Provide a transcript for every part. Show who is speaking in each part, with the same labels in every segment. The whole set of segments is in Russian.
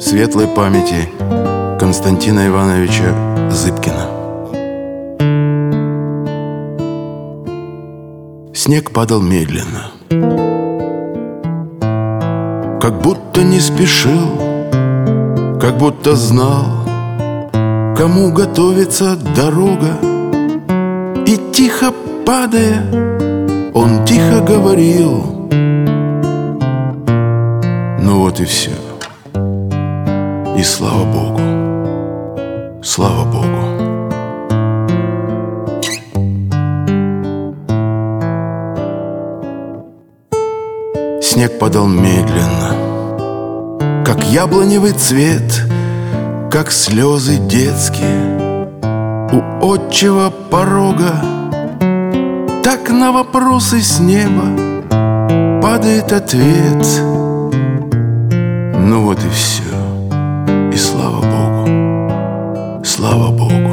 Speaker 1: светлой памяти Константина Ивановича Зыбкина. Снег падал медленно, как будто не спешил, как будто знал, кому готовится дорога. И тихо падая, он тихо говорил: ну вот и все. И слава Богу, слава Богу. Снег падал медленно, как яблоневый цвет, как слезы детские у отчего порога. Так на вопросы с неба падает ответ: ну вот и все. И слава Богу, слава Богу.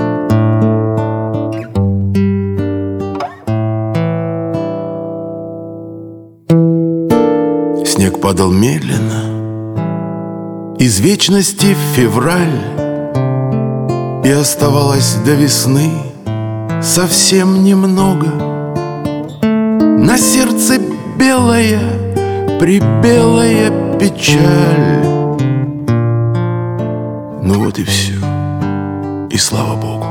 Speaker 1: Снег падал медленно, из вечности в февраль, и оставалось до весны совсем немного. На сердце белая, прибелая печаль. Ну вот и все. И слава Богу.